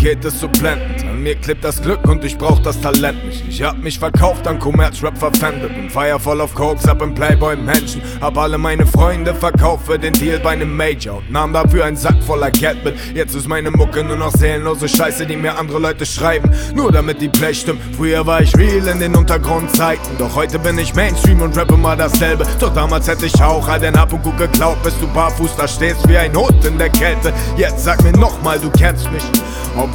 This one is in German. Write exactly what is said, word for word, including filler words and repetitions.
Paket ist so blendend. An mir klebt das Glück und ich brauch das Talent nicht. Ich hab mich verkauft, an Kommerz-Rap verpfändet. Bin Feier voll auf Koks, hab im Playboy-Menschen. Hab alle meine Freunde verkauft für den Deal bei nem Major und nahm dafür einen Sack voller Geld mit. Jetzt ist meine Mucke nur noch seelenlose Scheiße, die mir andere Leute schreiben, nur damit die Play stimmt. Früher war ich real in den Untergrundzeiten, doch heute bin ich Mainstream und rappe mal dasselbe. Doch damals hätte ich auch all den Hab und Gut geklaut, bis du barfuß da stehst wie ein Hund in der Kälte. Jetzt sag mir nochmal, du kennst mich. Ob